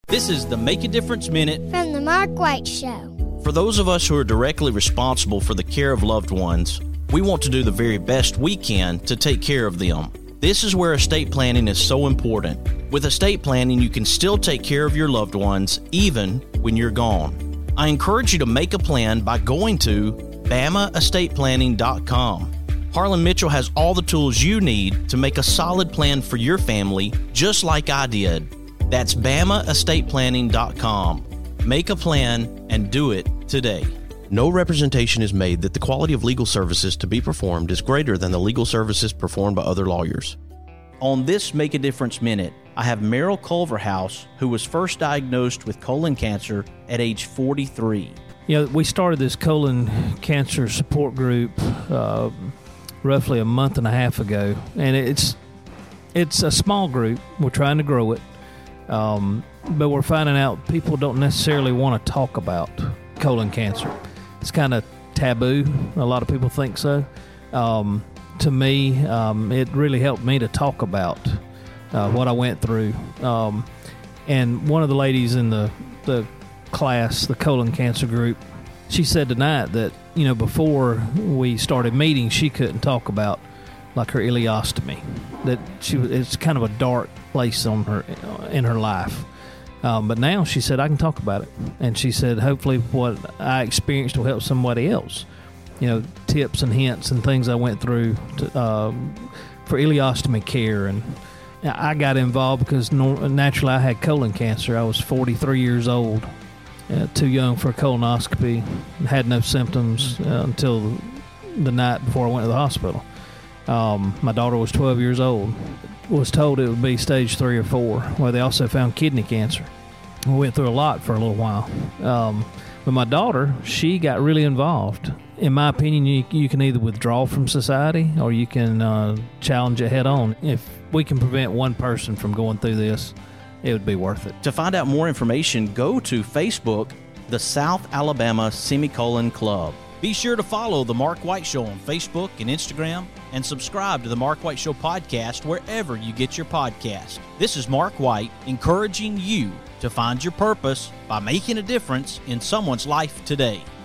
This is the Make a Difference Minute from the Mark White Show. For those of us who are directly responsible for the care of loved ones, we want to do the very best we can to take care of them. This is where estate planning is so important. With estate planning, you can still take care of your loved ones even when you're gone. I encourage you to make a plan by going to BamaEstatePlanning.com. Harlan Mitchell has all the tools you need to make a solid plan for your family, just like I did. That's BamaEstatePlanning.com. Make a plan and do it today. No representation is made that the quality of legal services to be performed is greater than the legal services performed by other lawyers. On this Make a Difference Minute, I have Meryl Culverhouse, who was first diagnosed with colon cancer at age 43. You know, we started this colon cancer support group roughly a month and a half ago, and it's a small group. We're trying to grow it. But we're finding out people don't necessarily want to talk about colon cancer. It's kind of taboo. A lot of people think so. To me, it really helped me to talk about what I went through. And one of the ladies in the class, the colon cancer group, she said tonight that, you know, before we started meeting, she couldn't talk about like her ileostomy. That it's kind of a dark place in her life. But now she said, I can talk about it. And she said, hopefully what I experienced will help somebody else. You know, tips and hints and things I went through for ileostomy care. And I got involved because naturally I had colon cancer. I was 43 years old, too young for a colonoscopy, had no symptoms until the night before I went to the hospital. My daughter was 12 years old. Was told it would be stage 3 or 4, where they also found kidney cancer. We went through a lot for a little while. But my daughter, she got really involved. In my opinion, you can either withdraw from society or you can challenge it head on. If we can prevent one person from going through this, it would be worth it. To find out more information, go to Facebook, the South Alabama Semicolon Club. Be sure to follow The Mark White Show on Facebook and Instagram, and subscribe to The Mark White Show podcast wherever you get your podcast. This is Mark White, encouraging you to find your purpose by making a difference in someone's life today.